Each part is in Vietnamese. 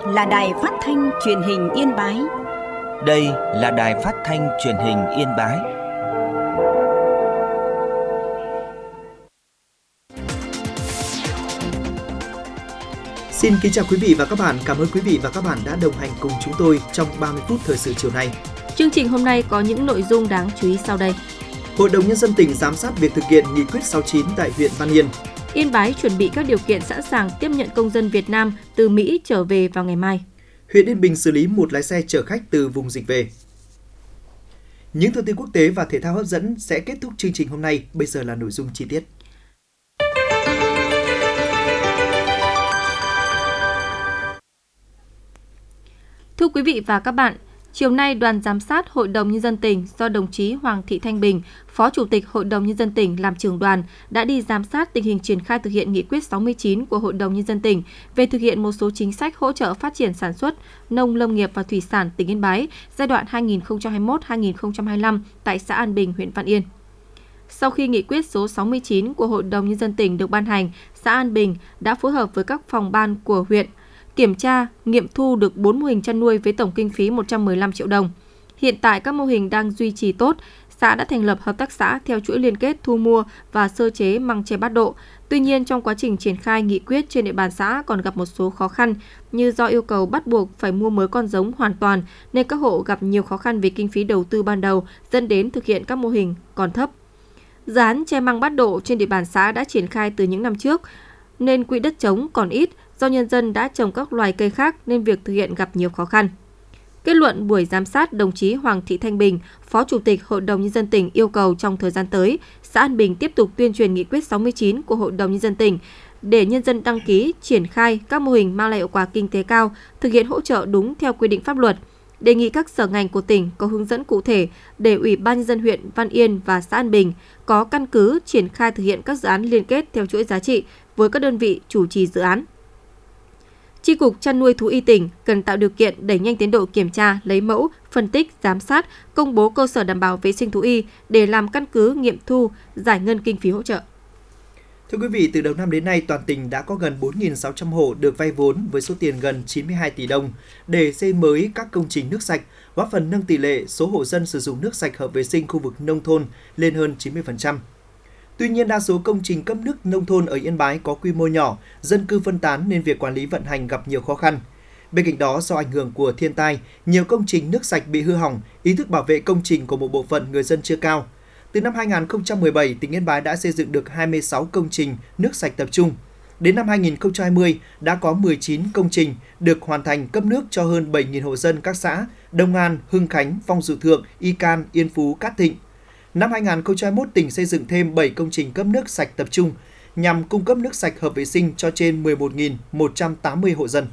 là Đài Phát thanh Truyền hình Yên Bái. Đây là Đài Phát thanh Truyền hình Yên Bái. Xin kính chào quý vị và các bạn. Cảm ơn quý vị và các bạn đã đồng hành cùng chúng tôi trong 30 phút thời sự chiều nay. Chương trình hôm nay có những nội dung đáng chú ý sau đây. Hội đồng Nhân dân tỉnh giám sát việc thực hiện Nghị quyết 69 tại huyện Văn Yên. Yên Bái chuẩn bị các điều kiện sẵn sàng tiếp nhận công dân Việt Nam từ Mỹ trở về vào ngày mai. Huyện Yên Bình xử lý một lái xe chở khách từ vùng dịch về. Những thông tin quốc tế và thể thao hấp dẫn sẽ kết thúc chương trình hôm nay. Bây giờ là nội dung chi tiết. Thưa quý vị và các bạn, chiều nay đoàn giám sát Hội đồng Nhân dân tỉnh do đồng chí Hoàng Thị Thanh Bình, Phó Chủ tịch Hội đồng Nhân dân tỉnh làm trưởng đoàn đã đi giám sát tình hình triển khai thực hiện Nghị quyết 69 của Hội đồng Nhân dân tỉnh về thực hiện một số chính sách hỗ trợ phát triển sản xuất, nông lâm nghiệp và thủy sản tỉnh Yên Bái giai đoạn 2021-2025 tại xã An Bình, huyện Văn Yên. Sau khi nghị quyết số 69 của Hội đồng Nhân dân tỉnh được ban hành, xã An Bình đã phối hợp với các phòng ban của huyện kiểm tra, nghiệm thu được 4 mô hình chăn nuôi với tổng kinh phí 115 triệu đồng. Hiện tại các mô hình đang duy trì tốt, xã đã thành lập hợp tác xã theo chuỗi liên kết thu mua và sơ chế măng tre bát độ. Tuy nhiên, trong quá trình triển khai nghị quyết trên địa bàn xã còn gặp một số khó khăn như do yêu cầu bắt buộc phải mua mới con giống hoàn toàn nên các hộ gặp nhiều khó khăn về kinh phí đầu tư ban đầu dẫn đến thực hiện các mô hình còn thấp. Dự án tre măng bát độ trên địa bàn xã đã triển khai từ những năm trước nên quỹ đất trống còn ít, do nhân dân đã trồng các loài cây khác nên việc thực hiện gặp nhiều khó khăn. Kết luận buổi giám sát, đồng chí Hoàng Thị Thanh Bình, Phó Chủ tịch Hội đồng Nhân dân tỉnh yêu cầu trong thời gian tới, xã An Bình tiếp tục tuyên truyền nghị quyết 69 của Hội đồng Nhân dân tỉnh để nhân dân đăng ký, triển khai các mô hình mang lại hiệu quả kinh tế cao, thực hiện hỗ trợ đúng theo quy định pháp luật. Đề nghị các sở ngành của tỉnh có hướng dẫn cụ thể để Ủy ban Nhân dân huyện Văn Yên và xã An Bình có căn cứ triển khai thực hiện các dự án liên kết theo chuỗi giá trị với các đơn vị chủ trì dự án. Chi cục chăn nuôi thú y tỉnh cần tạo điều kiện đẩy nhanh tiến độ kiểm tra, lấy mẫu, phân tích, giám sát, công bố cơ sở đảm bảo vệ sinh thú y để làm căn cứ nghiệm thu, giải ngân kinh phí hỗ trợ. Thưa quý vị, từ đầu năm đến nay, toàn tỉnh đã có gần 4.600 hộ được vay vốn với số tiền gần 92 tỷ đồng để xây mới các công trình nước sạch, góp phần nâng tỷ lệ số hộ dân sử dụng nước sạch hợp vệ sinh khu vực nông thôn lên hơn 90%. Tuy nhiên, đa số công trình cấp nước nông thôn ở Yên Bái có quy mô nhỏ, dân cư phân tán nên việc quản lý vận hành gặp nhiều khó khăn. Bên cạnh đó, do ảnh hưởng của thiên tai, nhiều công trình nước sạch bị hư hỏng, ý thức bảo vệ công trình của một bộ phận người dân chưa cao. Từ năm 2017, tỉnh Yên Bái đã xây dựng được 26 công trình nước sạch tập trung. Đến năm 2020, đã có 19 công trình được hoàn thành cấp nước cho hơn 7.000 hộ dân các xã Đông An, Hưng Khánh, Phong Dụ Thượng, Y Can, Yên Phú, Cát Thịnh. Năm 2021, tỉnh xây dựng thêm 7 công trình cấp nước sạch tập trung nhằm cung cấp nước sạch hợp vệ sinh cho trên 11.180 hộ dân.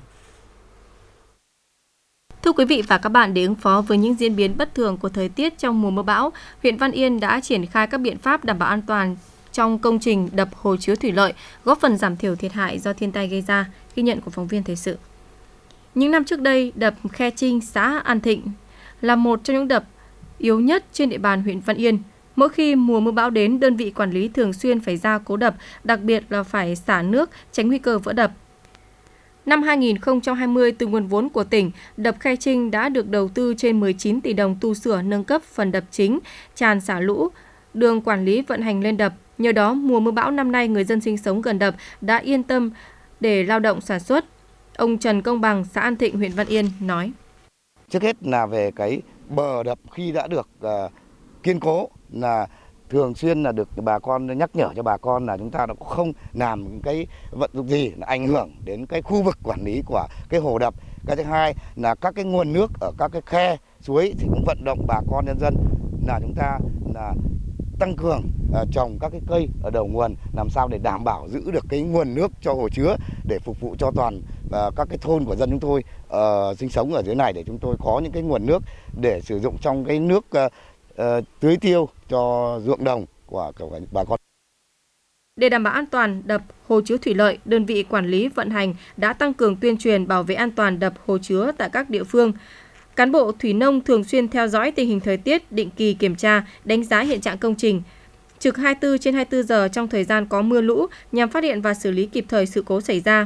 Thưa quý vị và các bạn, để ứng phó với những diễn biến bất thường của thời tiết trong mùa mưa bão, huyện Văn Yên đã triển khai các biện pháp đảm bảo an toàn trong công trình đập hồ chứa thủy lợi, góp phần giảm thiểu thiệt hại do thiên tai gây ra, ghi nhận của phóng viên thời sự. Những năm trước đây, đập Khe Trinh, xã An Thịnh là một trong những đập yếu nhất trên địa bàn huyện Văn Yên. Mỗi khi mùa mưa bão đến, đơn vị quản lý thường xuyên phải ra cố đập, đặc biệt là phải xả nước tránh nguy cơ vỡ đập. Năm 2020, từ nguồn vốn của tỉnh, đập Khe Trinh đã được đầu tư trên 19 tỷ đồng tu sửa nâng cấp phần đập chính, tràn xả lũ, đường quản lý vận hành lên đập. Nhờ đó, mùa mưa bão năm nay người dân sinh sống gần đập đã yên tâm để lao động sản xuất. Ông Trần Công Bằng, xã An Thịnh, huyện Văn Yên nói: Trước hết là về cái bờ đập khi đã được kiên cố là thường xuyên là được bà con nhắc nhở cho bà con là chúng ta cũng không làm cái vận dụng gì là ảnh hưởng đến cái khu vực quản lý của cái hồ đập. Cái thứ hai là các cái nguồn nước ở các cái khe suối thì cũng vận động bà con nhân dân là chúng ta là tăng cường trồng các cái cây ở đầu nguồn làm sao để đảm bảo giữ được cái nguồn nước cho hồ chứa để phục vụ cho toàn các cái thôn của dân chúng tôi sinh sống ở dưới này, để chúng tôi có những cái nguồn nước để sử dụng trong cái nước tưới tiêu cho ruộng đồng của bà con. Để đảm bảo an toàn đập hồ chứa thủy lợi, đơn vị quản lý vận hành đã tăng cường tuyên truyền bảo vệ an toàn đập hồ chứa tại các địa phương. Cán bộ thủy nông thường xuyên theo dõi tình hình thời tiết, định kỳ kiểm tra, đánh giá hiện trạng công trình, trực 24/24 giờ trong thời gian có mưa lũ nhằm phát hiện và xử lý kịp thời sự cố xảy ra.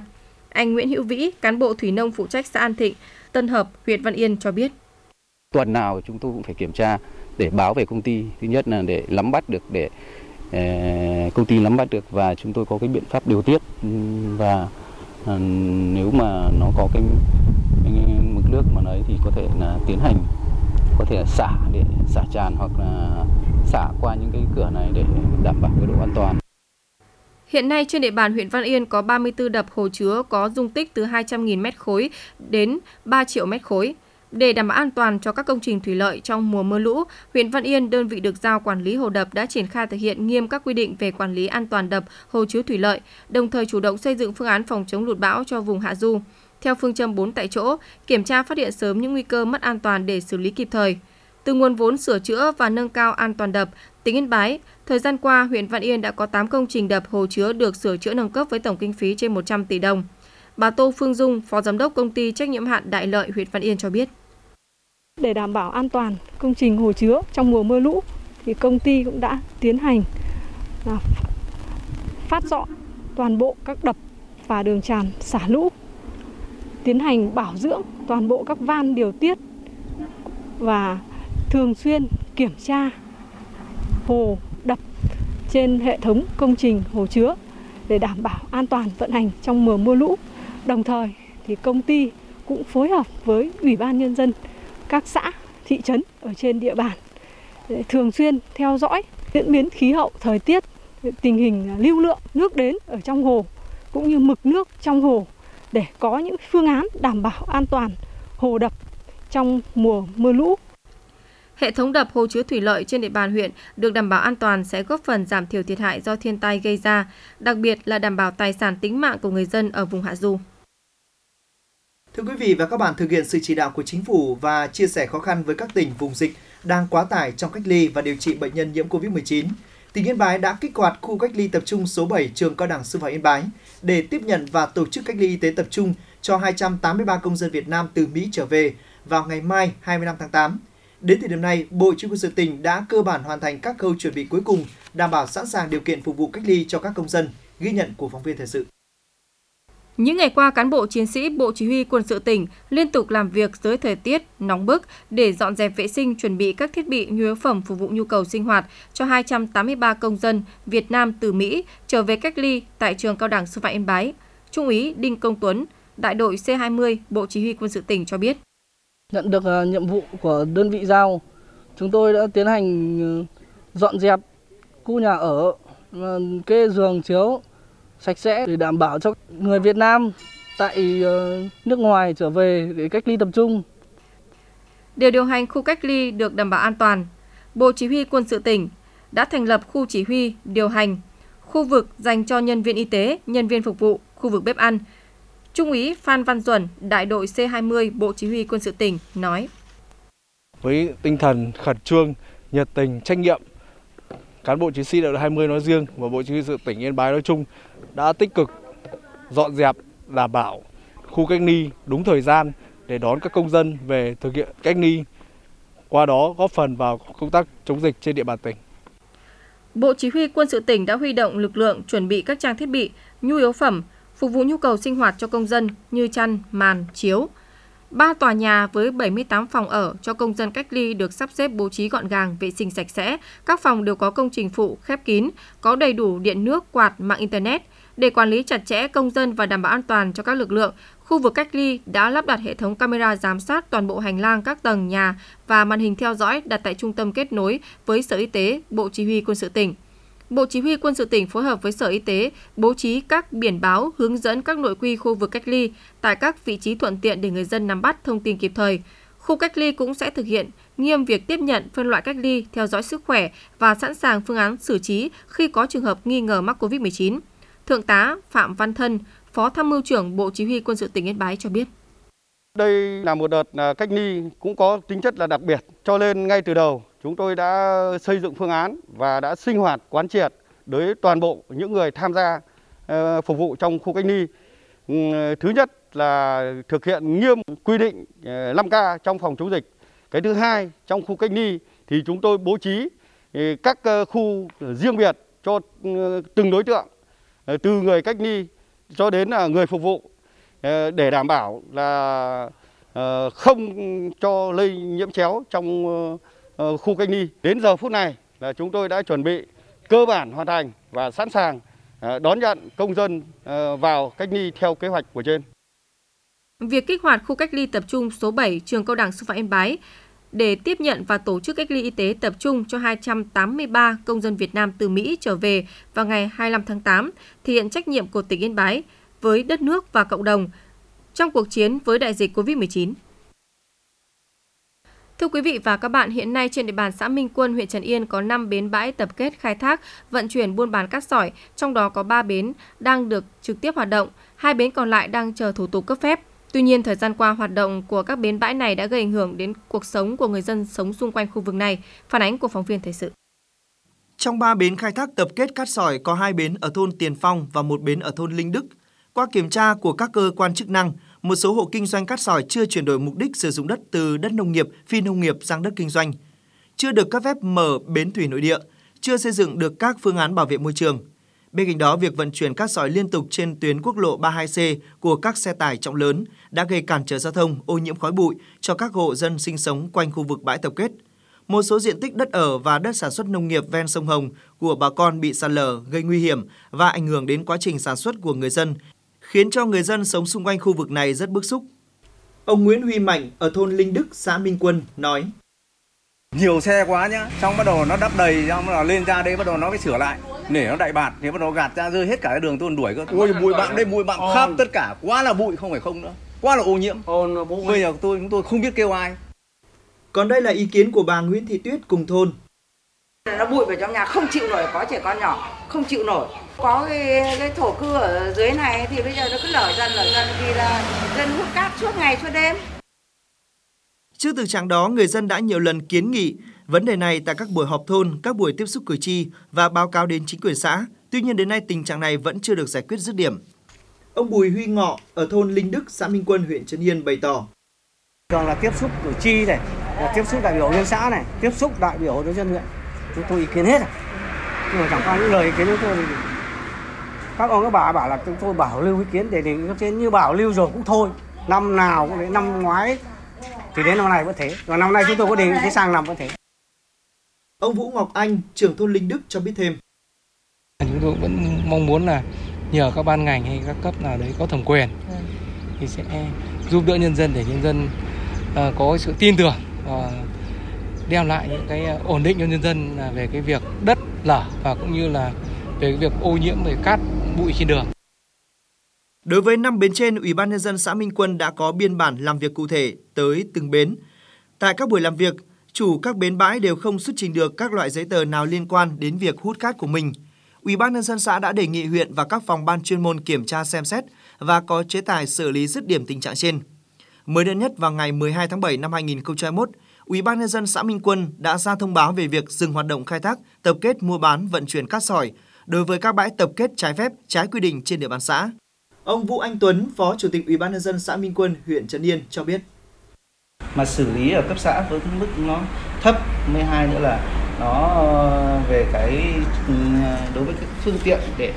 Anh Nguyễn Hữu Vĩ, cán bộ thủy nông phụ trách xã An Thịnh, Tân Hợp, huyện Văn Yên cho biết. Tuần nào chúng tôi cũng phải kiểm tra để báo về công ty. Thứ nhất là để nắm bắt được, để công ty nắm bắt được và chúng tôi có cái biện pháp điều tiết, và nếu mà nó có cái mực nước mà đấy thì có thể là tiến hành, có thể là xả để xả tràn hoặc là xả qua những cái cửa này để đảm bảo cái độ an toàn. Hiện nay trên địa bàn huyện Văn Yên có 34 đập hồ chứa có dung tích từ 200.000 m3 đến 3 triệu m3. Để đảm bảo an toàn cho các công trình thủy lợi trong mùa mưa lũ, huyện Văn Yên, đơn vị được giao quản lý hồ đập đã triển khai thực hiện nghiêm các quy định về quản lý an toàn đập, hồ chứa thủy lợi, đồng thời chủ động xây dựng phương án phòng chống lụt bão cho vùng hạ du. Theo phương châm 4 tại chỗ, kiểm tra phát hiện sớm những nguy cơ mất an toàn để xử lý kịp thời. Từ nguồn vốn sửa chữa và nâng cao an toàn đập, tỉnh Yên Bái, thời gian qua, huyện Văn Yên đã có 8 công trình đập hồ chứa được sửa chữa nâng cấp với tổng kinh phí trên 100 tỷ đồng. Bà Tô Phương Dung, Phó Giám đốc Công ty trách nhiệm hữu hạn Đại Lợi huyện Văn Yên cho biết. Để đảm bảo an toàn công trình hồ chứa trong mùa mưa lũ, thì công ty cũng đã tiến hành phát dọn toàn bộ các đập và đường tràn xả lũ, tiến hành bảo dưỡng toàn bộ các van điều tiết và thường xuyên kiểm tra hồ đập trên hệ thống công trình hồ chứa để đảm bảo an toàn vận hành trong mùa mưa lũ. Đồng thời thì công ty cũng phối hợp với Ủy ban Nhân dân các xã, thị trấn ở trên địa bàn để thường xuyên theo dõi diễn biến khí hậu, thời tiết, tình hình lưu lượng nước đến ở trong hồ cũng như mực nước trong hồ để có những phương án đảm bảo an toàn hồ đập trong mùa mưa lũ. Hệ thống đập hồ chứa thủy lợi trên địa bàn huyện được đảm bảo an toàn sẽ góp phần giảm thiểu thiệt hại do thiên tai gây ra, đặc biệt là đảm bảo tài sản tính mạng của người dân ở vùng hạ du. Thưa quý vị và các bạn, thực hiện sự chỉ đạo của Chính phủ và chia sẻ khó khăn với các tỉnh vùng dịch đang quá tải trong cách ly và điều trị bệnh nhân nhiễm Covid-19, tỉnh Yên Bái đã kích hoạt khu cách ly tập trung số 7 trường Cao đẳng Sư phạm Yên Bái để tiếp nhận và tổ chức cách ly y tế tập trung cho 283 công dân Việt Nam từ Mỹ trở về vào ngày mai 25 tháng 8. Đến thời điểm này, Bộ Chỉ huy quân sự tỉnh đã cơ bản hoàn thành các khâu chuẩn bị cuối cùng, đảm bảo sẵn sàng điều kiện phục vụ cách ly cho các công dân, ghi nhận của phóng viên thời sự. Những ngày qua, cán bộ chiến sĩ Bộ Chỉ huy quân sự tỉnh liên tục làm việc dưới thời tiết nóng bức để dọn dẹp vệ sinh, chuẩn bị các thiết bị nhu yếu phẩm phục vụ nhu cầu sinh hoạt cho 283 công dân Việt Nam từ Mỹ trở về cách ly tại trường Cao đẳng Sư phạm Yên Bái. Trung úy Đinh Công Tuấn, đại đội C20 Bộ Chỉ huy quân sự tỉnh cho biết. Nhận được nhiệm vụ của đơn vị giao, chúng tôi đã tiến hành dọn dẹp khu nhà ở, kê giường chiếu sạch sẽ để đảm bảo cho người Việt Nam tại nước ngoài trở về để cách ly tập trung. Để điều hành khu cách ly được đảm bảo an toàn, Bộ Chỉ huy quân sự tỉnh đã thành lập khu chỉ huy, điều hành, khu vực dành cho nhân viên y tế, nhân viên phục vụ, khu vực bếp ăn. Trung úy Phan Văn Duẩn, đại đội C20 Bộ Chỉ huy quân sự tỉnh nói. Với tinh thần khẩn trương, nhiệt tình, trách nhiệm, cán bộ chiến sĩ đại đội 20 nói riêng và Bộ Chỉ huy quân sự tỉnh Yên Bái nói chung đã tích cực dọn dẹp, đảm bảo khu cách ly đúng thời gian để đón các công dân về thực hiện cách ly, qua đó góp phần vào công tác chống dịch trên địa bàn tỉnh. Bộ Chỉ huy quân sự tỉnh đã huy động lực lượng chuẩn bị các trang thiết bị, nhu yếu phẩm, phục vụ nhu cầu sinh hoạt cho công dân như chăn, màn, chiếu. 3 tòa nhà với 78 phòng ở cho công dân cách ly được sắp xếp bố trí gọn gàng, vệ sinh sạch sẽ. Các phòng đều có công trình phụ khép kín, có đầy đủ điện nước, quạt, mạng Internet. Để quản lý chặt chẽ công dân và đảm bảo an toàn cho các lực lượng, khu vực cách ly đã lắp đặt hệ thống camera giám sát toàn bộ hành lang các tầng nhà và màn hình theo dõi đặt tại trung tâm kết nối với Sở Y tế, Bộ Chỉ huy quân sự tỉnh. Bộ Chỉ huy quân sự tỉnh phối hợp với Sở Y tế bố trí các biển báo hướng dẫn các nội quy khu vực cách ly tại các vị trí thuận tiện để người dân nắm bắt thông tin kịp thời. Khu cách ly cũng sẽ thực hiện nghiêm việc tiếp nhận, phân loại cách ly, theo dõi sức khỏe và sẵn sàng phương án xử trí khi có trường hợp nghi ngờ mắc COVID-19. Thượng tá Phạm Văn Thân, Phó Tham mưu trưởng Bộ Chỉ huy quân sự tỉnh Yên Bái cho biết. Đây là một đợt cách ly cũng có tính chất là đặc biệt, cho nên ngay từ đầu chúng tôi đã xây dựng phương án và đã sinh hoạt quán triệt đối toàn bộ những người tham gia phục vụ trong khu cách ly. Thứ nhất là thực hiện nghiêm quy định 5K trong phòng chống dịch. Cái thứ hai, trong khu cách ly thì chúng tôi bố trí các khu riêng biệt cho từng đối tượng, từ người cách ly cho đến là người phục vụ. để đảm bảo là không cho lây nhiễm chéo trong khu cách ly. Đến giờ phút này là chúng tôi đã chuẩn bị cơ bản hoàn thành và sẵn sàng đón nhận công dân vào cách ly theo kế hoạch của trên. Việc kích hoạt khu cách ly tập trung số 7 Trường Cao đẳng Sư phạm Yên Bái để tiếp nhận và tổ chức cách ly y tế tập trung cho 283 công dân Việt Nam từ Mỹ trở về vào ngày 25 tháng 8, thể hiện trách nhiệm của tỉnh Yên Bái với đất nước và cộng đồng trong cuộc chiến với đại dịch COVID-19. Thưa quý vị và các bạn, hiện nay trên địa bàn xã Minh Quân, huyện Trần Yên có 5 bến bãi tập kết khai thác, vận chuyển buôn bán cát sỏi, trong đó có 3 bến đang được trực tiếp hoạt động, 2 bến còn lại đang chờ thủ tục cấp phép. Tuy nhiên, thời gian qua, hoạt động của các bến bãi này đã gây ảnh hưởng đến cuộc sống của người dân sống xung quanh khu vực này. Phản ánh của phóng viên thời sự. Trong 3 bến khai thác tập kết cát sỏi có 2 bến ở thôn Tiền Phong và 1 bến ở thôn Linh Đức. Qua kiểm tra của các cơ quan chức năng, một số hộ kinh doanh cát sỏi chưa chuyển đổi mục đích sử dụng đất từ đất nông nghiệp, phi nông nghiệp sang đất kinh doanh, chưa được cấp phép mở bến thủy nội địa, chưa xây dựng được các phương án bảo vệ môi trường. Bên cạnh đó, việc vận chuyển cát sỏi liên tục trên tuyến quốc lộ 32C của các xe tải trọng lớn đã gây cản trở giao thông, ô nhiễm khói bụi cho các hộ dân sinh sống quanh khu vực bãi tập kết. Một số diện tích đất ở và đất sản xuất nông nghiệp ven sông Hồng của bà con bị sạt lở, gây nguy hiểm và ảnh hưởng đến quá trình sản xuất của người dân, khiến cho người dân sống xung quanh khu vực này rất bức xúc. Ông Nguyễn Huy Mạnh ở thôn Linh Đức, xã Minh Quân nói: Nhiều xe quá nhá, xong bắt đầu nó đắp đầy, xong bắt đầu lên ra đây bắt đầu nó phải sửa lại, để nó đại bạt, thì bắt đầu gạt ra rơi hết cả cái đường tôi đuổi cơ. Ôi bụi bặm đây, bụi bặm khắp tất cả, quá là bụi không phải không nữa, quá là ô nhiễm. Bây giờ chúng tôi không biết kêu ai. Còn đây là ý kiến của bà Nguyễn Thị Tuyết cùng thôn. Nó bụi vào trong nhà không chịu nổi, có trẻ con nhỏ không chịu nổi. Có cái thổ cư ở dưới này thì bây giờ nó cứ lở dần vì là dân hút cát suốt ngày suốt đêm. Trước thực trạng đó, người dân đã nhiều lần kiến nghị vấn đề này tại các buổi họp thôn, các buổi tiếp xúc cử tri và báo cáo đến chính quyền xã. Tuy nhiên đến nay tình trạng này vẫn chưa được giải quyết dứt điểm. Ông Bùi Huy Ngọ ở thôn Linh Đức, xã Minh Quân, huyện Trấn Yên bày tỏ: Thường là tiếp xúc cử tri này, là tiếp xúc đại biểu nhân xã này, tiếp xúc đại biểu nhân dân huyện, chúng tôi ý kiến hết rồi. Nhưng mà chẳng qua những lời ý kiến của tôi thì các ông các bà bảo là chúng tôi bảo lưu ý kiến để cấp trên, như bảo lưu rồi cũng thôi. Năm nào cũng đến, năm ngoái thì đến năm nay vẫn thế, và năm nay chúng tôi có đề nghị cái sang năm vẫn thế. Ông Vũ Ngọc Anh, trưởng thôn Linh Đức cho biết thêm: Chúng tôi vẫn mong muốn là nhờ các ban ngành hay các cấp nào đấy có thẩm quyền thì sẽ giúp đỡ nhân dân để nhân dân có sự tin tưởng và đem lại những cái ổn định cho nhân dân về cái việc đất lở và cũng như là về cái việc ô nhiễm về cát bụi trên đường. Đối với 5 bến trên, Ủy ban nhân dân xã Minh Quân đã có biên bản làm việc cụ thể tới từng bến. Tại các buổi làm việc, chủ các bến bãi đều không xuất trình được các loại giấy tờ nào liên quan đến việc hút cát của mình. Ủy ban nhân dân xã đã đề nghị huyện và các phòng ban chuyên môn kiểm tra xem xét và có chế tài xử lý dứt điểm tình trạng trên. Mới đây nhất vào ngày 12 tháng 7 năm 2021, Ủy ban nhân dân xã Minh Quân đã ra thông báo về việc dừng hoạt động khai thác, tập kết, mua bán, vận chuyển cát sỏi đối với các bãi tập kết trái phép, trái quy định trên địa bàn xã. Ông Vũ Anh Tuấn, Phó Chủ tịch Ủy ban nhân dân xã Minh Quân, huyện Trấn Yên cho biết: Mà xử lý ở cấp xã với cái mức nó thấp, 12 nữa là nó về cái đối với các phương tiện để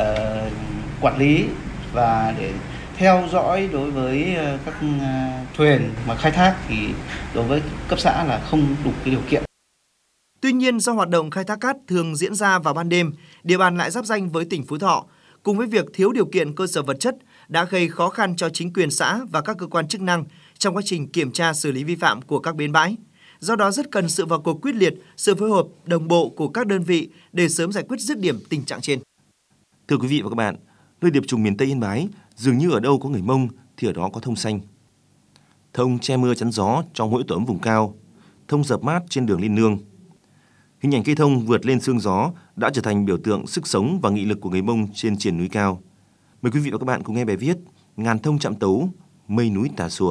quản lý và để theo dõi đối với các thuyền mà khai thác thì đối với cấp xã là không đủ cái điều kiện. Tuy nhiên, do hoạt động khai thác cát thường diễn ra vào ban đêm, địa bàn lại giáp ranh với tỉnh Phú Thọ, cùng với việc thiếu điều kiện cơ sở vật chất đã gây khó khăn cho chính quyền xã và các cơ quan chức năng trong quá trình kiểm tra xử lý vi phạm của các bến bãi. Do đó rất cần sự vào cuộc quyết liệt, sự phối hợp đồng bộ của các đơn vị để sớm giải quyết dứt điểm tình trạng trên. Thưa quý vị và các bạn, nơi điệp trùng miền Tây Yên Bái dường như ở đâu có người Mông thì ở đó có thông xanh. Thông che mưa chắn gió trong mỗi tổ ấm vùng cao, thông dập mát trên đường lên nương. Hình ảnh cây thông vượt lên sương gió đã trở thành biểu tượng sức sống và nghị lực của người Mông trên triền núi cao. Mời quý vị và các bạn cùng nghe bài viết Ngàn thông chạm tấu, mây núi Tà Xùa.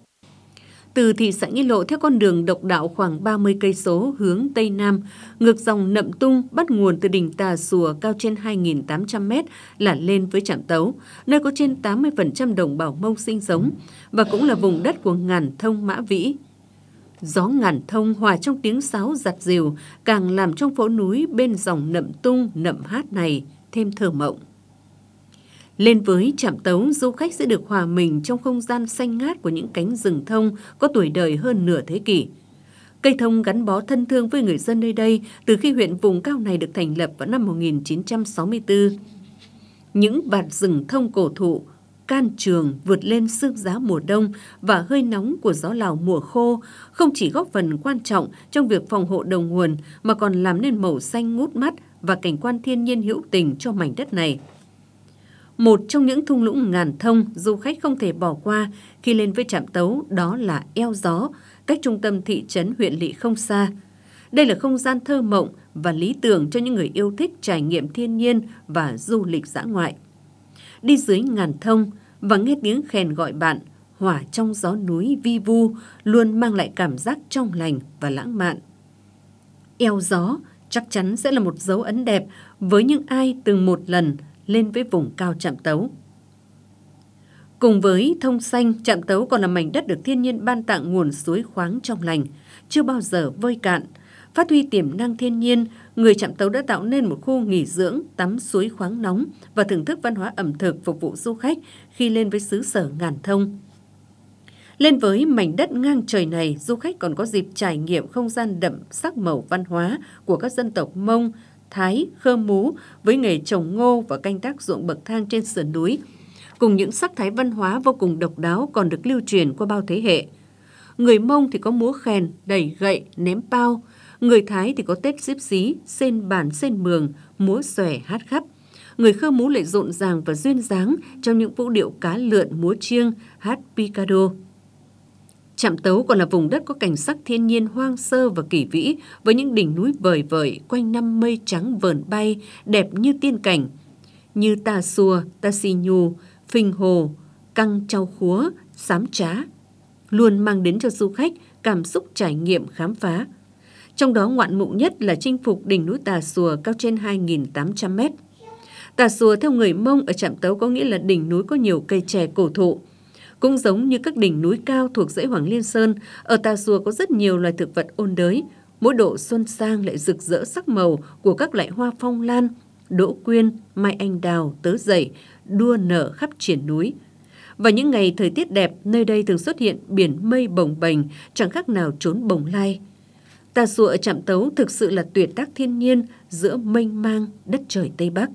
Từ thị xã Nghĩa Lộ theo con đường độc đạo khoảng 30 cây số hướng Tây Nam, ngược dòng Nậm Tung bắt nguồn từ đỉnh Tà Xùa cao trên 2.800 m là lên với Trạm Tấu, nơi có trên 80% đồng bào Mông sinh sống và cũng là vùng đất của Ngàn Thông Mã Vĩ. Gió Ngàn Thông hòa trong tiếng sáo giặt dìu càng làm trong phố núi bên dòng Nậm Tung Nậm Hát này thêm thơ mộng. Lên với Trạm Tấu, du khách sẽ được hòa mình trong không gian xanh ngát của những cánh rừng thông có tuổi đời hơn nửa thế kỷ. Cây thông gắn bó thân thương với người dân nơi đây từ khi huyện vùng cao này được thành lập vào năm 1964. Những vạt rừng thông cổ thụ, can trường vượt lên sương giá mùa đông và hơi nóng của gió Lào mùa khô không chỉ góp phần quan trọng trong việc phòng hộ đầu nguồn mà còn làm nên màu xanh ngút mắt và cảnh quan thiên nhiên hữu tình cho mảnh đất này. Một trong những thung lũng ngàn thông du khách không thể bỏ qua khi lên với Trạm Tấu đó là Eo Gió, cách trung tâm thị trấn huyện Lỵ không xa. Đây là không gian thơ mộng và lý tưởng cho những người yêu thích trải nghiệm thiên nhiên và du lịch dã ngoại. Đi dưới ngàn thông và nghe tiếng khèn gọi bạn, hòa trong gió núi vi vu luôn mang lại cảm giác trong lành và lãng mạn. Eo Gió chắc chắn sẽ là một dấu ấn đẹp với những ai từng một lần lên với vùng cao Trạm Tấu. Cùng với thông xanh, Trạm Tấu còn là mảnh đất được thiên nhiên ban tặng nguồn suối khoáng trong lành, chưa bao giờ vơi cạn. Phát huy tiềm năng thiên nhiên, người Trạm Tấu đã tạo nên một khu nghỉ dưỡng, tắm suối khoáng nóng và thưởng thức văn hóa ẩm thực phục vụ du khách khi lên với xứ sở ngàn thông. Lên với mảnh đất ngang trời này, du khách còn có dịp trải nghiệm không gian đậm sắc màu văn hóa của các dân tộc Mông, Thái, Khơ Mú với nghề trồng ngô và canh tác ruộng bậc thang trên sườn núi, cùng những sắc thái văn hóa vô cùng độc đáo còn được lưu truyền qua bao thế hệ. Người Mông thì có múa khèn, đẩy gậy, ném pao. Người Thái thì có Tết Xíp Xí, sên bàn sên mường, múa xòe hát khắp. Người Khơ Mú lại rộn ràng và duyên dáng trong những vũ điệu cá lượn, múa chiêng, hát picado. Trạm Tấu còn là vùng đất có cảnh sắc thiên nhiên hoang sơ và kỳ vĩ với những đỉnh núi vời vợi quanh năm mây trắng vờn bay đẹp như tiên cảnh, như Tà Xùa, Ta Xì Nhù, Phình Hồ, Căng Trao Khúa, Sám Trá, luôn mang đến cho du khách cảm xúc trải nghiệm khám phá. Trong đó ngoạn mục nhất là chinh phục đỉnh núi Tà Xùa cao trên 2.800 mét. Tà Xùa theo người Mông ở Trạm Tấu có nghĩa là đỉnh núi có nhiều cây chè cổ thụ. Cũng giống như các đỉnh núi cao thuộc dãy Hoàng Liên Sơn, ở Tà Xùa có rất nhiều loài thực vật ôn đới. Mỗi độ xuân sang lại rực rỡ sắc màu của các loại hoa phong lan, đỗ quyên, mai anh đào, tớ dậy, đua nở khắp triển núi. Vào những ngày thời tiết đẹp, nơi đây thường xuất hiện biển mây bồng bềnh, chẳng khác nào trốn bồng lai. Tà Xùa ở Trạm Tấu thực sự là tuyệt tác thiên nhiên giữa mênh mang đất trời Tây Bắc.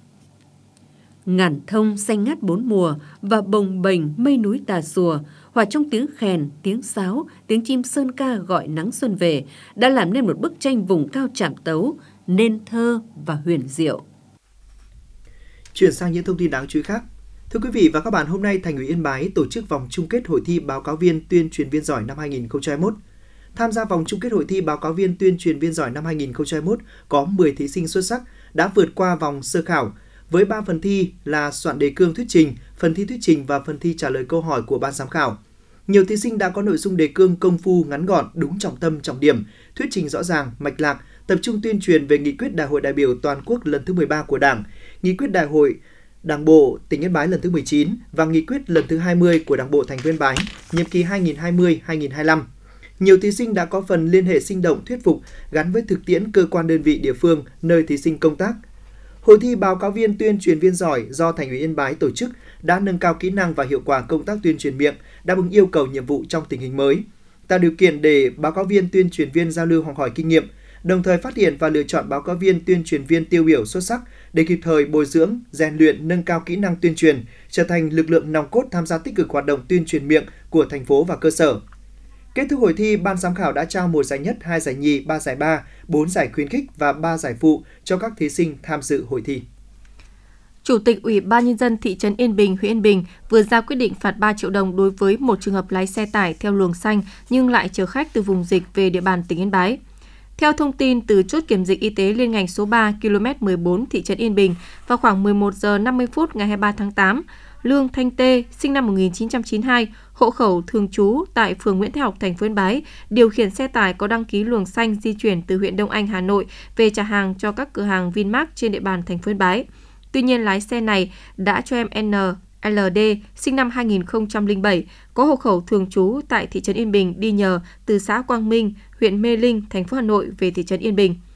Ngàn thông xanh ngát bốn mùa và bồng bềnh mây núi Tà Xùa, hòa trong tiếng khèn, tiếng sáo, tiếng chim sơn ca gọi nắng xuân về, đã làm nên một bức tranh vùng cao Trạm Tấu nên thơ và huyền diệu. Chuyển sang những thông tin đáng chú ý khác. Thưa quý vị và các bạn, hôm nay Thành ủy Yên Bái tổ chức vòng chung kết hội thi báo cáo viên tuyên truyền viên giỏi năm 2021. Tham gia vòng chung kết hội thi báo cáo viên tuyên truyền viên giỏi năm 2021 có 10 thí sinh xuất sắc đã vượt qua vòng sơ khảo với 3 phần thi là soạn đề cương thuyết trình, phần thi thuyết trình và phần thi trả lời câu hỏi của ban giám khảo. Nhiều thí sinh đã có nội dung đề cương công phu, ngắn gọn, đúng trọng tâm, trọng điểm, thuyết trình rõ ràng, mạch lạc, tập trung tuyên truyền về nghị quyết Đại hội đại biểu toàn quốc lần thứ 13 của Đảng, nghị quyết Đại hội Đảng bộ tỉnh Yên Bái lần thứ 19 và nghị quyết lần thứ 20 của Đảng bộ thành phố Yên Bái, nhiệm kỳ 2020-2025. Nhiều thí sinh đã có phần liên hệ sinh động, thuyết phục gắn với thực tiễn cơ quan đơn vị địa phương nơi thí sinh công tác. Hội thi báo cáo viên tuyên truyền viên giỏi do Thành ủy Yên Bái tổ chức đã nâng cao kỹ năng và hiệu quả công tác tuyên truyền miệng, đáp ứng yêu cầu nhiệm vụ trong tình hình mới, tạo điều kiện để báo cáo viên tuyên truyền viên giao lưu học hỏi kinh nghiệm, đồng thời phát hiện và lựa chọn báo cáo viên tuyên truyền viên tiêu biểu xuất sắc để kịp thời bồi dưỡng, rèn luyện, nâng cao kỹ năng tuyên truyền, trở thành lực lượng nòng cốt tham gia tích cực hoạt động tuyên truyền miệng của thành phố và cơ sở. Kết thúc hội thi, ban giám khảo đã trao 1 giải nhất, 2 giải nhì, 3 giải ba, 4 giải khuyến khích và 3 giải phụ cho các thí sinh tham dự hội thi. Chủ tịch Ủy ban Nhân dân thị trấn Yên Bình, huyện Yên Bình vừa ra quyết định phạt 3 triệu đồng đối với một trường hợp lái xe tải theo luồng xanh nhưng lại chở khách từ vùng dịch về địa bàn tỉnh Yên Bái. Theo thông tin từ chốt kiểm dịch y tế liên ngành số 3 km 14 thị trấn Yên Bình, vào khoảng 11 giờ 50 phút ngày 23 tháng 8, Lương Thanh Tê, sinh năm 1992, hộ khẩu thường trú tại phường Nguyễn Thái Học, thành phố Yên Bái, điều khiển xe tải có đăng ký luồng xanh di chuyển từ huyện Đông Anh, Hà Nội về trả hàng cho các cửa hàng Vinmart trên địa bàn thành phố Yên Bái. Tuy nhiên, lái xe này đã cho em NLD, sinh năm 2007, có hộ khẩu thường trú tại thị trấn Yên Bình đi nhờ từ xã Quang Minh, huyện Mê Linh, thành phố Hà Nội về thị trấn Yên Bình.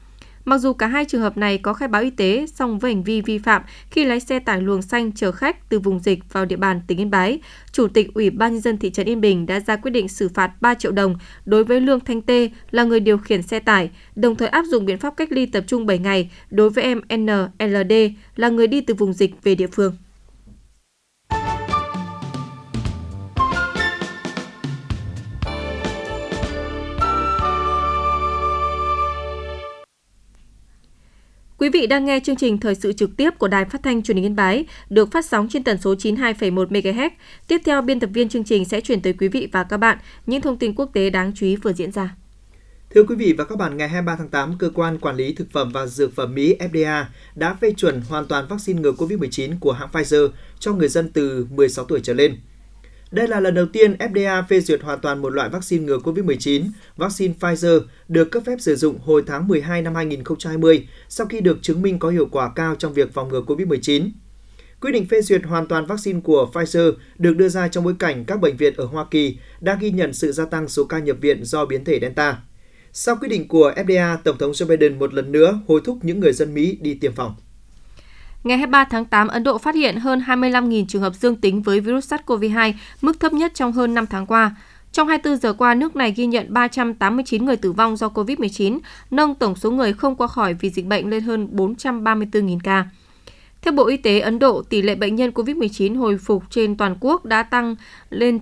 Mặc dù cả hai trường hợp này có khai báo y tế, song với hành vi vi phạm khi lái xe tải luồng xanh chở khách từ vùng dịch vào địa bàn tỉnh Yên Bái, Chủ tịch Ủy ban Nhân dân thị trấn Yên Bình đã ra quyết định xử phạt 3 triệu đồng đối với Lương Thanh Tê là người điều khiển xe tải, đồng thời áp dụng biện pháp cách ly tập trung 7 ngày đối với em NLD là người đi từ vùng dịch về địa phương. Quý vị đang nghe chương trình thời sự trực tiếp của Đài Phát thanh Truyền hình Yên Bái, được phát sóng trên tần số 92,1 MHz. Tiếp theo, biên tập viên chương trình sẽ chuyển tới quý vị và các bạn những thông tin quốc tế đáng chú ý vừa diễn ra. Thưa quý vị và các bạn, ngày 23 tháng 8, Cơ quan Quản lý Thực phẩm và Dược phẩm Mỹ FDA đã phê chuẩn hoàn toàn vaccine ngừa COVID-19 của hãng Pfizer cho người dân từ 16 tuổi trở lên. Đây là lần đầu tiên FDA phê duyệt hoàn toàn một loại vaccine ngừa COVID-19, vaccine Pfizer, được cấp phép sử dụng hồi tháng 12 năm 2020 sau khi được chứng minh có hiệu quả cao trong việc phòng ngừa COVID-19. Quyết định phê duyệt hoàn toàn vaccine của Pfizer được đưa ra trong bối cảnh các bệnh viện ở Hoa Kỳ đã ghi nhận sự gia tăng số ca nhập viện do biến thể Delta. Sau quyết định của FDA, Tổng thống Joe Biden một lần nữa hối thúc những người dân Mỹ đi tiêm phòng. Ngày 23 tháng 8, Ấn Độ phát hiện hơn 25.000 trường hợp dương tính với virus SARS-CoV-2, mức thấp nhất trong hơn 5 tháng qua. Trong 24 giờ qua, nước này ghi nhận 389 người tử vong do COVID-19, nâng tổng số người không qua khỏi vì dịch bệnh lên hơn 434.000 ca. Theo Bộ Y tế Ấn Độ, tỷ lệ bệnh nhân COVID-19 hồi phục trên toàn quốc đã tăng lên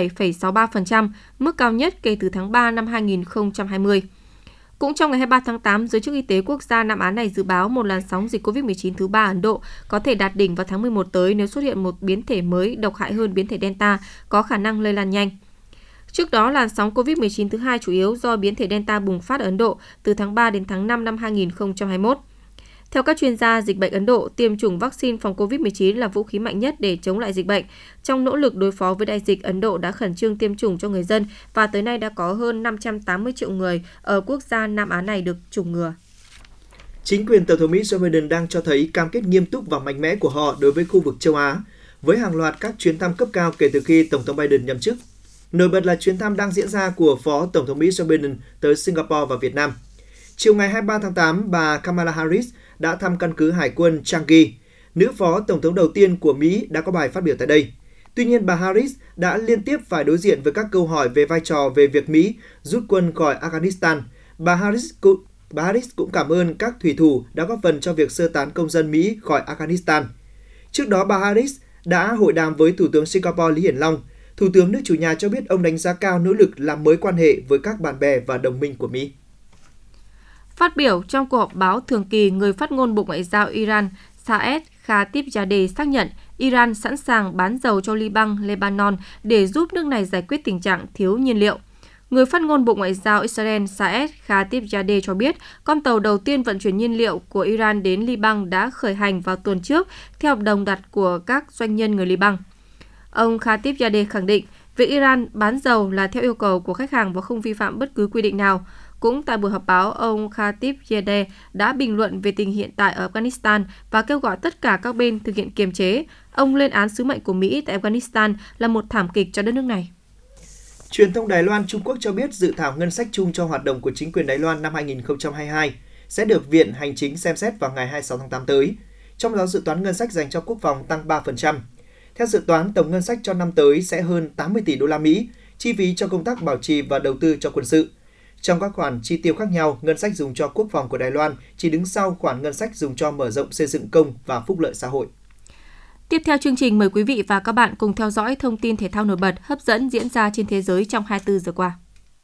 97,63%, mức cao nhất kể từ tháng 3 năm 2020. Cũng trong ngày 23 tháng 8, Giới chức Y tế quốc gia Nam Á này dự báo một làn sóng dịch COVID-19 thứ 3 Ấn Độ có thể đạt đỉnh vào tháng 11 tới nếu xuất hiện một biến thể mới độc hại hơn biến thể Delta, có khả năng lây lan nhanh. Trước đó, làn sóng COVID-19 thứ 2 chủ yếu do biến thể Delta bùng phát ở Ấn Độ từ tháng 3 đến tháng 5 năm 2021. Theo các chuyên gia dịch bệnh Ấn Độ, tiêm chủng vaccine phòng COVID-19 là vũ khí mạnh nhất để chống lại dịch bệnh. Trong nỗ lực đối phó với đại dịch, Ấn Độ đã khẩn trương tiêm chủng cho người dân và tới nay đã có hơn 580 triệu người ở quốc gia Nam Á này được chủng ngừa. Chính quyền Tổng thống Mỹ Joe Biden đang cho thấy cam kết nghiêm túc và mạnh mẽ của họ đối với khu vực châu Á, với hàng loạt các chuyến thăm cấp cao kể từ khi Tổng thống Biden nhậm chức. Nổi bật là chuyến thăm đang diễn ra của Phó Tổng thống Mỹ Joe Biden tới Singapore và Việt Nam. Chiều ngày 23 tháng 8, bà Kamala Harris đã thăm căn cứ Hải quân Changi. Nữ Phó Tổng thống đầu tiên của Mỹ đã có bài phát biểu tại đây. Tuy nhiên, bà Harris đã liên tiếp phải đối diện với các câu hỏi về vai trò về việc Mỹ rút quân khỏi Afghanistan. Bà Harris cũng cảm ơn các thủy thủ đã góp phần cho việc sơ tán công dân Mỹ khỏi Afghanistan. Trước đó, bà Harris đã hội đàm với Thủ tướng Singapore Lý Hiển Long. Thủ tướng nước chủ nhà cho biết ông đánh giá cao nỗ lực làm mới quan hệ với các bạn bè và đồng minh của Mỹ. Phát biểu trong cuộc họp báo thường kỳ, người phát ngôn Bộ Ngoại giao Iran Saeed Khatibzadeh xác nhận Iran sẵn sàng bán dầu cho Liban, Lebanon để giúp nước này giải quyết tình trạng thiếu nhiên liệu. Người phát ngôn Bộ Ngoại giao Israel Saeed Khatibzadeh cho biết con tàu đầu tiên vận chuyển nhiên liệu của Iran đến Liban đã khởi hành vào tuần trước theo hợp đồng đặt của các doanh nhân người Liban. Ông Khatibzadeh khẳng định việc Iran bán dầu là theo yêu cầu của khách hàng và không vi phạm bất cứ quy định nào. Cũng tại buổi họp báo, ông Khatibzadeh đã bình luận về tình hiện tại ở Afghanistan và kêu gọi tất cả các bên thực hiện kiềm chế. Ông lên án sứ mệnh của Mỹ tại Afghanistan là một thảm kịch cho đất nước này. Truyền thông Đài Loan Trung Quốc cho biết dự thảo ngân sách chung cho hoạt động của chính quyền Đài Loan năm 2022 sẽ được Viện Hành chính xem xét vào ngày 26 tháng 8 tới. Trong đó dự toán ngân sách dành cho quốc phòng tăng 3%. Theo dự toán, tổng ngân sách cho năm tới sẽ hơn 80 tỷ đô la Mỹ, chi phí cho công tác bảo trì và đầu tư cho quân sự. Trong các khoản chi tiêu khác nhau, ngân sách dùng cho quốc phòng của Đài Loan chỉ đứng sau khoản ngân sách dùng cho mở rộng xây dựng công và phúc lợi xã hội. Tiếp theo chương trình, mời quý vị và các bạn cùng theo dõi thông tin thể thao nổi bật, hấp dẫn diễn ra trên thế giới trong 24 giờ qua.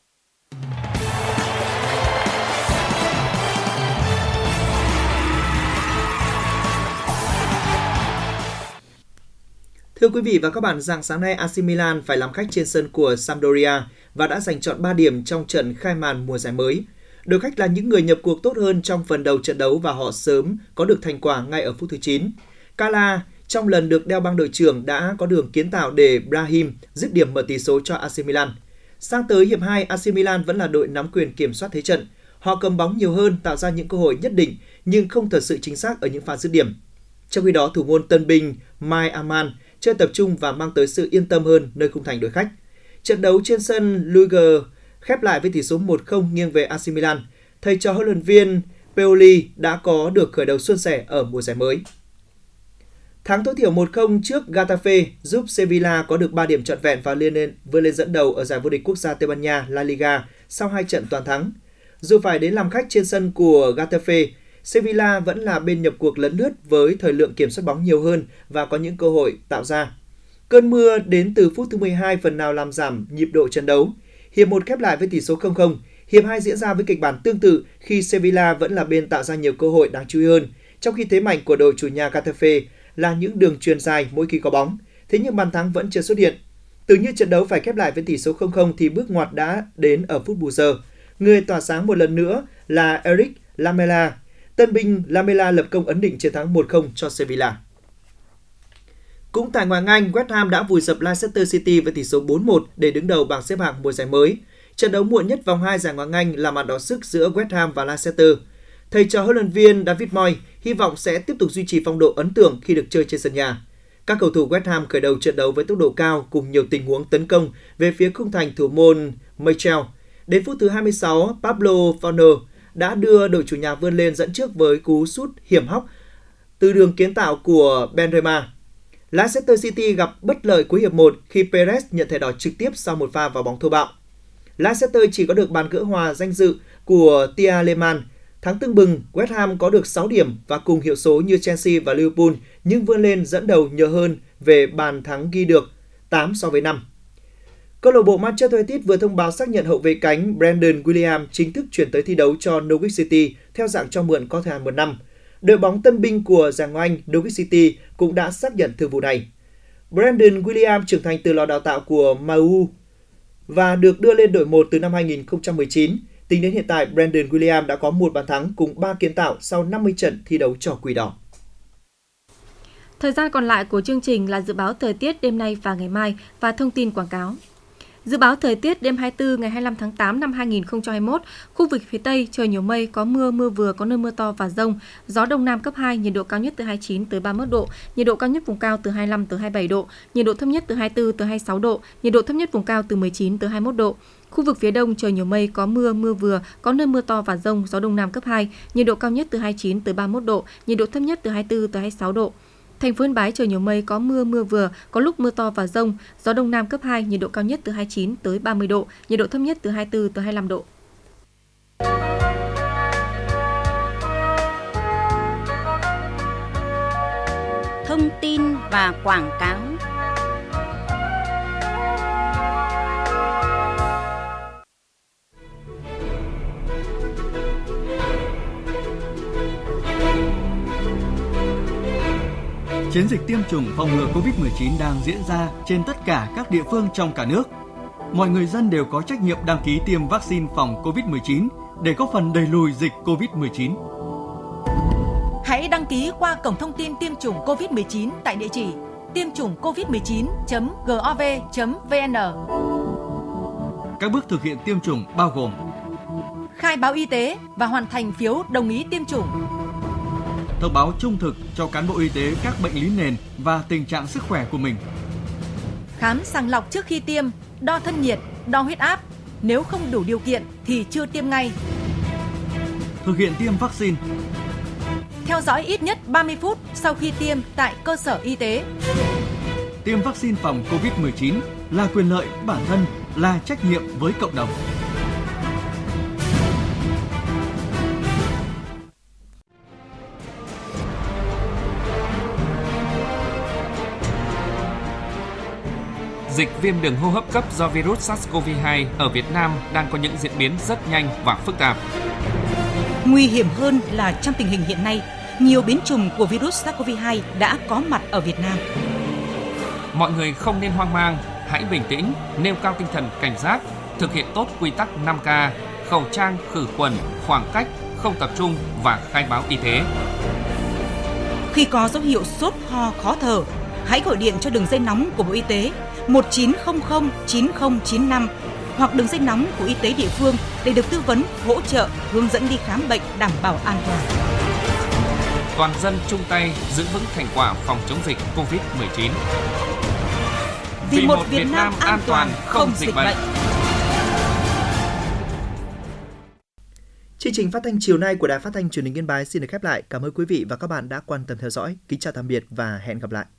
Thưa quý vị và các bạn, rạng sáng nay AC Milan phải làm khách trên sân của Sampdoria và đã giành trọn 3 điểm trong trận khai màn mùa giải mới. Đội khách là những người nhập cuộc tốt hơn trong phần đầu trận đấu và họ sớm có được thành quả ngay ở phút thứ 9. Kala trong lần được đeo băng đội trưởng đã có đường kiến tạo để Brahim dứt điểm mở tỷ số cho AC Milan. Sang tới hiệp 2, AC Milan vẫn là đội nắm quyền kiểm soát thế trận. Họ cầm bóng nhiều hơn, tạo ra những cơ hội nhất định nhưng không thật sự chính xác ở những pha dứt điểm. Trong khi đó, thủ môn tân binh Mai Aman chơi tập trung và mang tới sự yên tâm hơn nơi khung thành đội khách. Trận đấu trên sân Luger khép lại với tỷ số 1-0 nghiêng về AC Milan. Thầy trò huấn luyện viên Pioli đã có được khởi đầu suôn sẻ ở mùa giải mới. Thắng tối thiểu 1-0 trước Getafe giúp Sevilla có được 3 điểm trọn vẹn và vươn lên dẫn đầu ở giải vô địch quốc gia Tây Ban Nha La Liga sau 2 trận toàn thắng. Dù phải đến làm khách trên sân của Getafe, Sevilla vẫn là bên nhập cuộc lấn lướt với thời lượng kiểm soát bóng nhiều hơn và có những cơ hội tạo ra. Cơn mưa đến từ phút thứ 12 phần nào làm giảm nhịp độ trận đấu. Hiệp 1 khép lại với tỷ số 0-0. Hiệp 2 diễn ra với kịch bản tương tự khi Sevilla vẫn là bên tạo ra nhiều cơ hội đáng chú ý hơn, trong khi thế mạnh của đội chủ nhà Getafe là những đường chuyền dài mỗi khi có bóng. Thế nhưng bàn thắng vẫn chưa xuất hiện. Tưởng như trận đấu phải khép lại với tỷ số 0-0 thì bước ngoặt đã đến ở phút bù giờ. Người tỏa sáng một lần nữa là Eric Lamela. Tân binh Lamela lập công ấn định chiến thắng 1-0 cho Sevilla. Cũng tại ngoại hạng Anh, West Ham đã vùi dập Leicester City với tỷ số 4-1 để đứng đầu bảng xếp hạng mùa giải mới. Trận đấu muộn nhất vòng 2 giải Ngoại hạng Anh là màn đọ sức giữa West Ham và Leicester. Thầy trò huấn luyện viên David Moyes hy vọng sẽ tiếp tục duy trì phong độ ấn tượng khi được chơi trên sân nhà. Các cầu thủ West Ham khởi đầu trận đấu với tốc độ cao cùng nhiều tình huống tấn công về phía khung thành thủ môn Michel. Đến phút thứ 26, Pablo Fornal đã đưa đội chủ nhà vươn lên dẫn trước với cú sút hiểm hóc từ đường kiến tạo của Benrahma. Leicester City gặp bất lợi cuối hiệp 1 khi Perez nhận thẻ đỏ trực tiếp sau một pha vào bóng thô bạo. Leicester chỉ có được bàn gỡ hòa danh dự của Tia Lehmann. Thắng tưng bừng, West Ham có được 6 điểm và cùng hiệu số như Chelsea và Liverpool nhưng vươn lên dẫn đầu nhờ hơn về bàn thắng ghi được 8-5. Câu lạc bộ Manchester United vừa thông báo xác nhận hậu vệ cánh Brandon Williams chính thức chuyển tới thi đấu cho Norwich City theo dạng cho mượn có thời hạn 1 năm. Đội bóng tân binh của giải Ngoại hạng Anh Norwich City cũng đã xác nhận thương vụ này. Brandon Williams trưởng thành từ lò đào tạo của MU và được đưa lên đội 1 từ năm 2019. Tính đến hiện tại, Brandon Williams đã có 1 bàn thắng cùng 3 kiến tạo sau 50 trận thi đấu cho Quỷ Đỏ. Thời gian còn lại của chương trình là dự báo thời tiết đêm nay và ngày mai và thông tin quảng cáo. Dự báo thời tiết đêm 24 ngày 25 tháng 8 năm 2021, khu vực phía Tây trời nhiều mây, có mưa, mưa vừa, có nơi mưa to và dông, gió Đông Nam cấp 2, nhiệt độ cao nhất từ 29 tới 31 độ, nhiệt độ cao nhất vùng cao từ 25 tới 27 độ, nhiệt độ thấp nhất từ 24 tới 26 độ, nhiệt độ thấp nhất vùng cao từ 19 tới 21 độ. Khu vực phía Đông trời nhiều mây, có mưa, mưa vừa, có nơi mưa to và dông, gió Đông Nam cấp 2, nhiệt độ cao nhất từ 29 tới 31 độ, nhiệt độ thấp nhất từ 24 tới 26 độ. Thành phố Yên Bái trời nhiều mây, có mưa, mưa vừa, có lúc mưa to và dông, gió Đông Nam cấp 2, nhiệt độ cao nhất từ 29 tới 30 độ, nhiệt độ thấp nhất từ 24 tới 25 độ. Thông tin và quảng cáo. Chiến dịch tiêm chủng phòng ngừa COVID-19 đang diễn ra trên tất cả các địa phương trong cả nước. Mọi người dân đều có trách nhiệm đăng ký tiêm vaccine phòng COVID-19 để góp phần đẩy lùi dịch COVID-19. Hãy đăng ký qua cổng thông tin tiêm chủng COVID-19 tại địa chỉ tiêm chủng covid19.gov.vn. Các bước thực hiện tiêm chủng bao gồm khai báo y tế và hoàn thành phiếu đồng ý tiêm chủng, thông báo trung thực cho cán bộ y tế các bệnh lý nền và tình trạng sức khỏe của mình, khám sàng lọc trước khi tiêm, đo thân nhiệt, đo huyết áp. Nếu không đủ điều kiện thì chưa tiêm ngay. Thực hiện tiêm vaccine. Theo dõi ít nhất 30 phút sau khi tiêm tại cơ sở y tế. Tiêm vaccine phòng COVID-19 là quyền lợi của bản thân, là trách nhiệm với cộng đồng. Dịch viêm đường hô hấp cấp do virus SARS-CoV-2 ở Việt Nam đang có những diễn biến rất nhanh và phức tạp. Nguy hiểm hơn là trong tình hình hiện nay, nhiều biến chủng của virus SARS-CoV-2 đã có mặt ở Việt Nam. Mọi người không nên hoang mang, hãy bình tĩnh, nêu cao tinh thần cảnh giác, thực hiện tốt quy tắc 5K, khẩu trang, khử khuẩn, khoảng cách, không tập trung và khai báo y tế. Khi có dấu hiệu sốt, ho, khó thở, hãy gọi điện cho đường dây nóng của Bộ Y tế 1900 9095 hoặc đường dây nóng của y tế địa phương để được tư vấn, hỗ trợ, hướng dẫn đi khám bệnh đảm bảo an toàn. Toàn dân chung tay giữ vững thành quả phòng chống dịch COVID-19. Vì một Việt Nam an toàn không dịch bệnh. Chương trình phát thanh chiều nay của Đài Phát thanh Truyền hình Yên Bái xin được khép lại. Cảm ơn quý vị và các bạn đã quan tâm theo dõi. Kính chào tạm biệt và hẹn gặp lại.